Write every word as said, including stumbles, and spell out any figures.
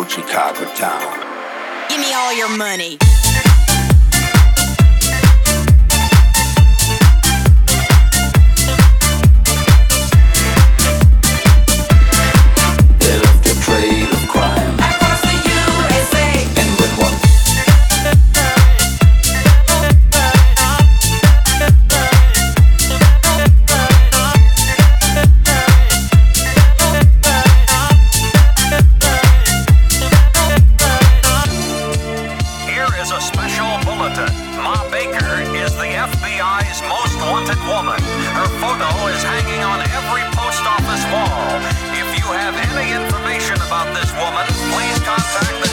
Chicago town. Give me all your money. They left a trail of crime Across the U S A. and when one Here is a special bulletin. Ma Baker is the F B I's most wanted woman. Her photo is hanging on every post office wall. If you have any information about this woman, please contact the